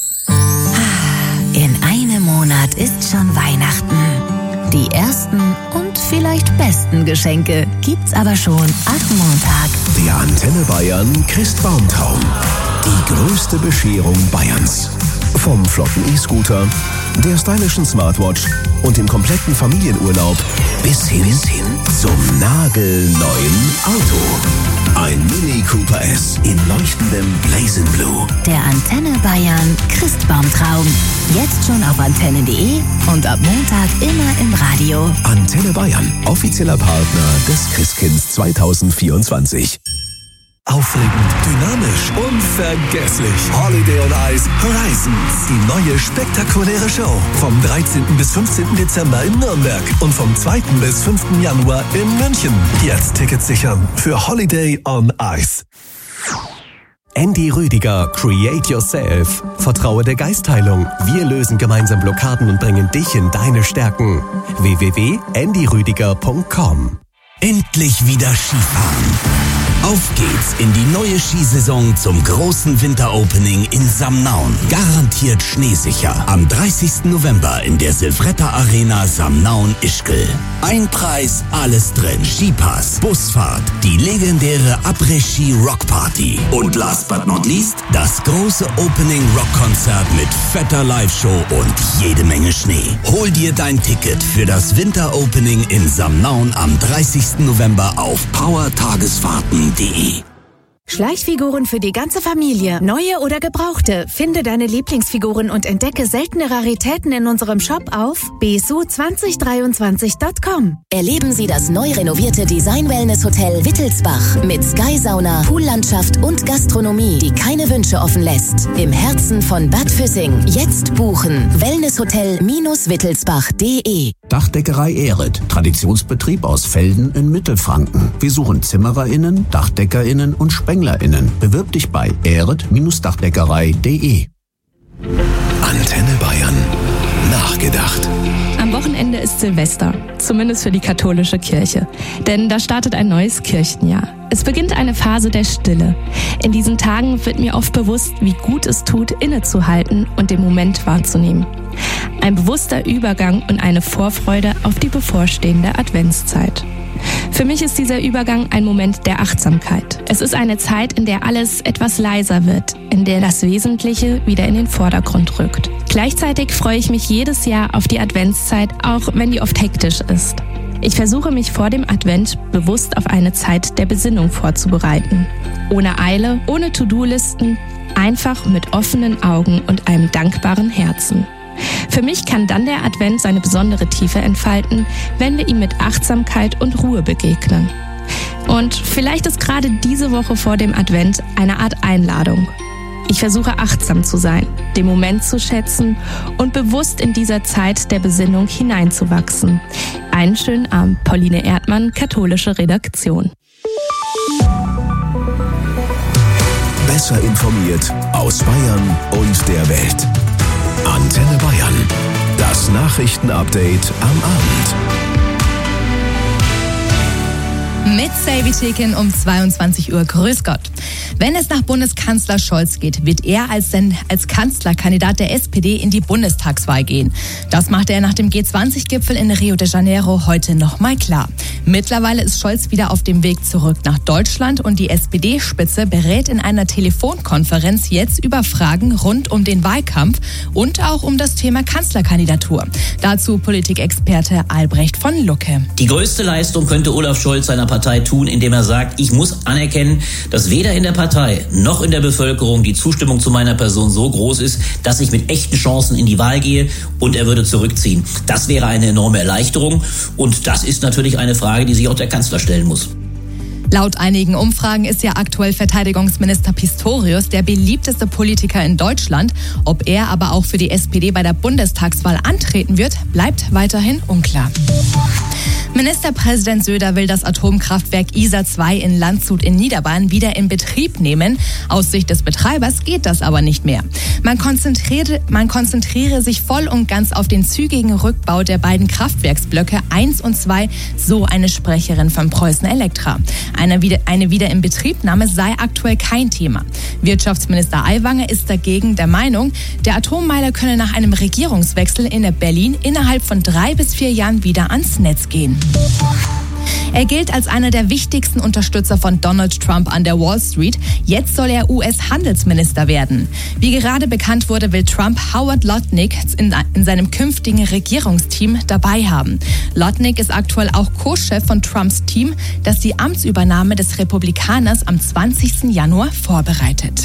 In einem Monat ist schon Weihnachten. Die ersten und vielleicht besten Geschenke gibt's aber schon ab Montag. Der Antenne Bayern Christbaumtraum. Die größte Bescherung Bayerns. Vom flotten E-Scooter, der stylischen Smartwatch und dem kompletten Familienurlaub bis hin zum nagelneuen Auto. Ein Mini Cooper S in leuchtendem Blazing Blue. Der Antenne Bayern Christbaumtraum. Jetzt schon auf antenne.de und ab Montag immer im Radio. Antenne Bayern, offizieller Partner des Christkinds 2024. Aufregend, dynamisch, unvergesslich. Holiday on Ice Horizons. Die neue spektakuläre Show. Vom 13. bis 15. Dezember in Nürnberg und vom 2. bis 5. Januar in München. Jetzt Tickets sichern für Holiday on Ice. Andy Rüdiger, Create Yourself. Vertraue der Geistheilung. Wir lösen gemeinsam Blockaden und bringen dich in deine Stärken. www.andyrüdiger.com. Endlich wieder Skifahren. Auf geht's in die neue Skisaison zum großen Winteropening in Samnaun. Garantiert schneesicher. Am 30. November in der Silvretta Arena Samnaun-Ischgl. Ein Preis, alles drin. Skipass, Busfahrt, die legendäre Après-Ski-Rockparty. Und last but not least, das große Opening-Rock-Konzert mit fetter Live-Show und jede Menge Schnee. Hol dir dein Ticket für das Winteropening in Samnaun am 30. November auf powertagesfahrten.de. Schleichfiguren für die ganze Familie, neue oder gebrauchte. Finde deine Lieblingsfiguren und entdecke seltene Raritäten in unserem Shop auf bsu2023.com. Erleben Sie das neu renovierte Design-Wellness-Hotel Wittelsbach mit Sky-Sauna, Poollandschaft und Gastronomie, die keine Wünsche offen lässt. Im Herzen von Bad Füssing. Jetzt buchen. Wellnesshotel-wittelsbach.de. Dachdeckerei Ehret, Traditionsbetrieb aus Velden in Mittelfranken. Wir suchen ZimmererInnen, DachdeckerInnen und SpenglerInnen. Bewirb dich bei ehret-dachdeckerei.de. Antenne Bayern. Nachgedacht. Am Wochenende ist Silvester, zumindest für die katholische Kirche. Denn da startet ein neues Kirchenjahr. Es beginnt eine Phase der Stille. In diesen Tagen wird mir oft bewusst, wie gut es tut, innezuhalten und den Moment wahrzunehmen. Ein bewusster Übergang und eine Vorfreude auf die bevorstehende Adventszeit. Für mich ist dieser Übergang ein Moment der Achtsamkeit. Es ist eine Zeit, in der alles etwas leiser wird, in der das Wesentliche wieder in den Vordergrund rückt. Gleichzeitig freue ich mich jedes Jahr auf die Adventszeit, auch wenn die oft hektisch ist. Ich versuche mich vor dem Advent bewusst auf eine Zeit der Besinnung vorzubereiten. Ohne Eile, ohne To-Do-Listen, einfach mit offenen Augen und einem dankbaren Herzen. Für mich kann dann der Advent seine besondere Tiefe entfalten, wenn wir ihm mit Achtsamkeit und Ruhe begegnen. Und vielleicht ist gerade diese Woche vor dem Advent eine Art Einladung. Ich versuche achtsam zu sein, den Moment zu schätzen und bewusst in dieser Zeit der Besinnung hineinzuwachsen. Einen schönen Abend, Pauline Erdmann, katholische Redaktion. Besser informiert aus Bayern und der Welt. Antenne Bayern. Das Nachrichtenupdate am Abend. Mit Selby Tekin um 22 Uhr. Grüß Gott. Wenn es nach Bundeskanzler Scholz geht, wird er als Kanzlerkandidat der SPD in die Bundestagswahl gehen. Das machte er nach dem G20-Gipfel in Rio de Janeiro heute nochmal klar. Mittlerweile ist Scholz wieder auf dem Weg zurück nach Deutschland und die SPD-Spitze berät in einer Telefonkonferenz jetzt über Fragen rund um den Wahlkampf und auch um das Thema Kanzlerkandidatur. Dazu Politikexperte Albrecht von Lucke. Die größte Leistung könnte Olaf Scholz seiner Partei tun, indem er sagt, ich muss anerkennen, dass weder in der Partei Partei noch in der Bevölkerung die Zustimmung zu meiner Person so groß ist, dass ich mit echten Chancen in die Wahl gehe und er würde zurückziehen. Das wäre eine enorme Erleichterung und das ist natürlich eine Frage, die sich auch der Kanzler stellen muss. Laut einigen Umfragen ist ja aktuell Verteidigungsminister Pistorius der beliebteste Politiker in Deutschland. Ob er aber auch für die SPD bei der Bundestagswahl antreten wird, bleibt weiterhin unklar. Ministerpräsident Söder will das Atomkraftwerk Isar 2 in Landshut in Niederbayern wieder in Betrieb nehmen. Aus Sicht des Betreibers geht das aber nicht mehr. Man konzentriere sich voll und ganz auf den zügigen Rückbau der beiden Kraftwerksblöcke 1 und 2, so eine Sprecherin von Preußen Elektra. Eine Wiederinbetriebnahme sei aktuell kein Thema. Wirtschaftsminister Aiwanger ist dagegen der Meinung, der Atommeiler könne nach einem Regierungswechsel in Berlin innerhalb von 3 bis 4 Jahren wieder ans Netz gehen. Er gilt als einer der wichtigsten Unterstützer von Donald Trump an der Wall Street. Jetzt soll er US-Handelsminister werden. Wie gerade bekannt wurde, will Trump Howard Lutnick in seinem künftigen Regierungsteam dabei haben. Lutnick ist aktuell auch Co-Chef von Trumps Team, das die Amtsübernahme des Republikaners am 20. Januar vorbereitet.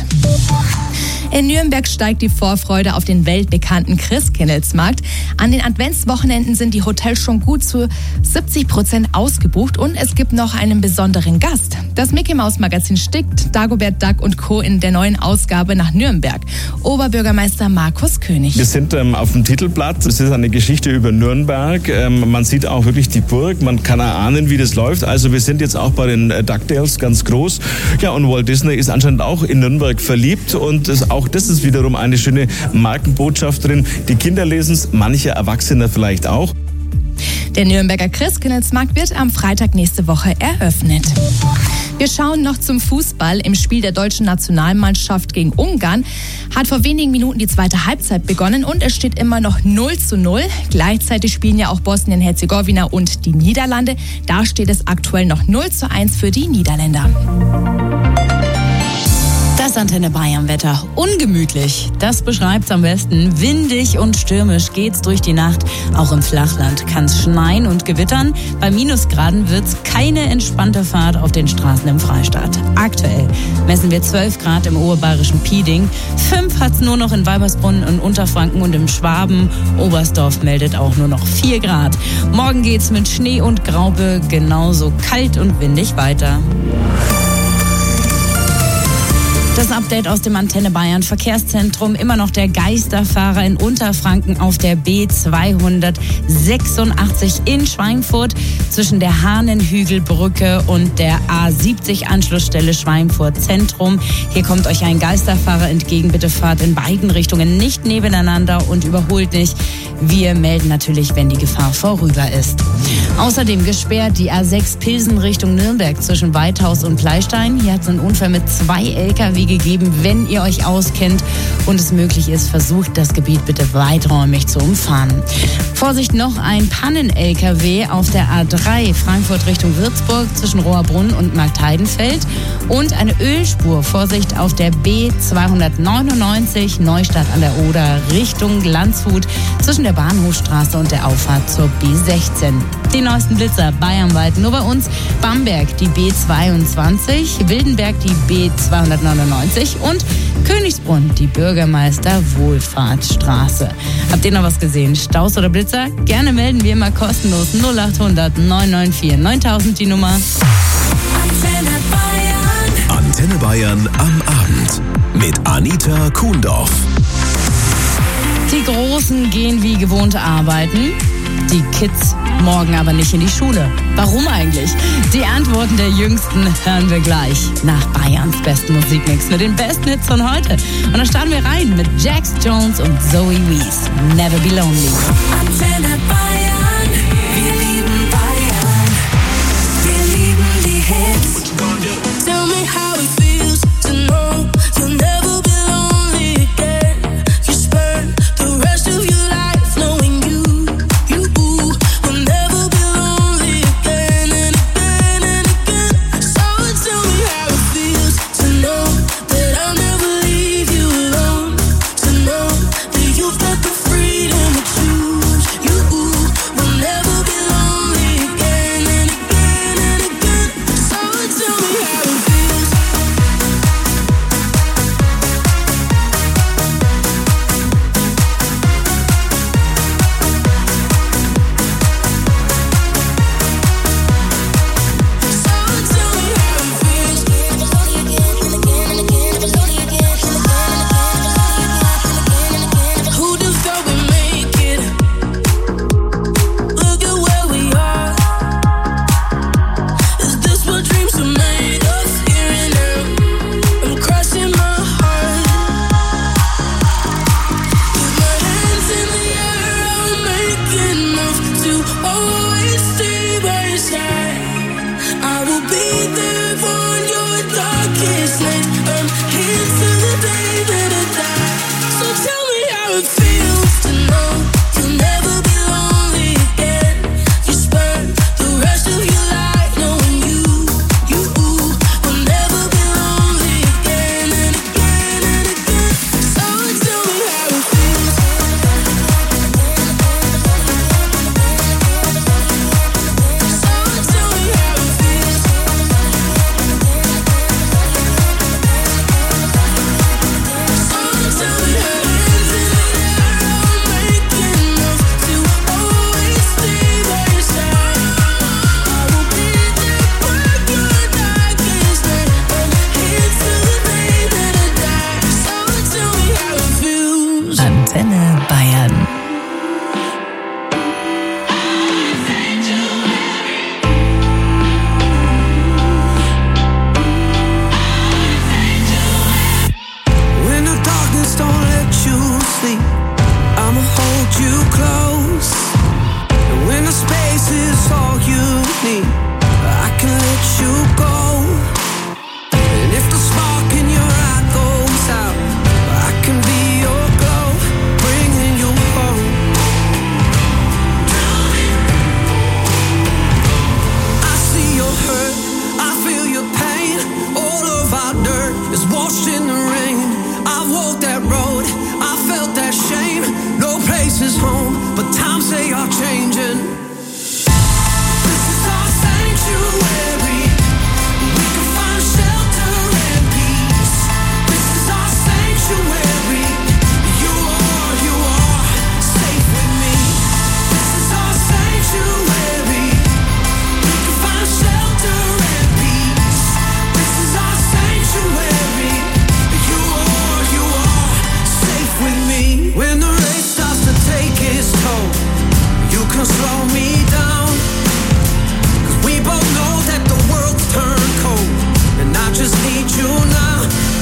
In Nürnberg steigt die Vorfreude auf den weltbekannten Christkindlesmarkt. An den Adventswochenenden sind die Hotels schon gut zu 70% ausgebucht und es gibt noch einen besonderen Gast. Das Mickey-Maus-Magazin schickt Dagobert Duck und Co. in der neuen Ausgabe nach Nürnberg. Oberbürgermeister Markus König. Wir sind auf dem Titelblatt. Es ist eine Geschichte über Nürnberg. Man sieht auch wirklich die Burg. Man kann erahnen, wie das läuft. Also wir sind jetzt auch bei den DuckTales ganz groß. Ja, und Walt Disney ist anscheinend auch in Nürnberg verliebt und auch das ist wiederum eine schöne Markenbotschaft drin. Die Kinder lesen es, manche Erwachsene vielleicht auch. Der Nürnberger Christkindlesmarkt wird am Freitag nächste Woche eröffnet. Wir schauen noch zum Fußball. Im Spiel der deutschen Nationalmannschaft gegen Ungarn hat vor wenigen Minuten die zweite Halbzeit begonnen und es steht immer noch 0:0. Gleichzeitig spielen ja auch Bosnien-Herzegowina und die Niederlande. Da steht es aktuell noch 0:1 für die Niederländer. Das Antenne Bayern Wetter. Ungemütlich. Das beschreibt's am besten. Windig und stürmisch geht's durch die Nacht. Auch im Flachland kann's schneien und gewittern. Bei Minusgraden wird's keine entspannte Fahrt auf den Straßen im Freistaat. Aktuell messen wir 12 Grad im oberbayerischen Pieding. 5 hat's nur noch in Weibersbrunn in Unterfranken und im Schwaben. Oberstdorf meldet auch nur noch 4 Grad. Morgen geht's mit Schnee und Graube genauso kalt und windig weiter. Das Update aus dem Antenne Bayern Verkehrszentrum. Immer noch der Geisterfahrer in Unterfranken auf der B286 in Schweinfurt zwischen der Hahnenhügelbrücke und der A70 Anschlussstelle Schweinfurt Zentrum. Hier kommt euch ein Geisterfahrer entgegen. Bitte fahrt in beiden Richtungen nicht nebeneinander und überholt nicht. Wir melden natürlich, wenn die Gefahr vorüber ist. Außerdem gesperrt die A6 Pilsen Richtung Nürnberg zwischen Weithaus und Pleistein. Hier hat es einen Unfall mit 2 LKW gegeben. Wenn ihr euch auskennt und es möglich ist, versucht das Gebiet bitte weiträumig zu umfahren. Vorsicht, noch ein Pannen-LKW auf der A3 Frankfurt Richtung Würzburg zwischen Rohrbrunn und Marktheidenfeld und eine Ölspur. Vorsicht auf der B299 Neustadt an der Oder Richtung Landshut zwischen der Bahnhofstraße und der Auffahrt zur B16. Die neuesten Blitzer bayernweit nur bei uns. Bamberg die B22, Wildenberg die B299 und Königsbrunn die Bürgermeister-Wohlfahrtsstraße. Habt ihr noch was gesehen? Staus oder Blitzer? Gerne melden wir immer kostenlos 0800 994 9000 die Nummer. Antenne Bayern am Abend mit Anita Kuhndorf. Die Großen gehen wie gewohnt arbeiten, die Kids morgen aber nicht in die Schule. Warum eigentlich? Die Antworten der Jüngsten hören wir gleich nach Bayerns besten Musikmix mit den besten Hits von heute. Und da starten wir rein mit Jax Jones und Zoe Wees. Never Be Lonely. Antenne Bayern, wir lieben Bayern, wir lieben die Hits. Tell me how it feels to know you'll never be lonely again. You spend the rest of your life knowing you will never be lonely again and again and again. So tell me how it feels to know that I'll never leave you alone. To know that you've got the freedom to choose. You Antenne Bayern. When the darkness don't let you sleep, I'ma hold you close. And when the space is all you need, I can let you go. And if the spark in your eye goes out, I can be your glow, bringing you home. I see your hurt, I feel your pain. All of our dirt is washed in the rain. I walked that road, I felt that shame. No place is home, but times they are changing. This is our sanctuary. We can find shelter and peace. This is our sanctuary. You are safe with me. This is our sanctuary. We can find shelter and peace. This is our sanctuary. You are safe with me. When the race starts to take its toll, you can slow me down. 'Cause we both know that the world's turned cold, and I just need you now.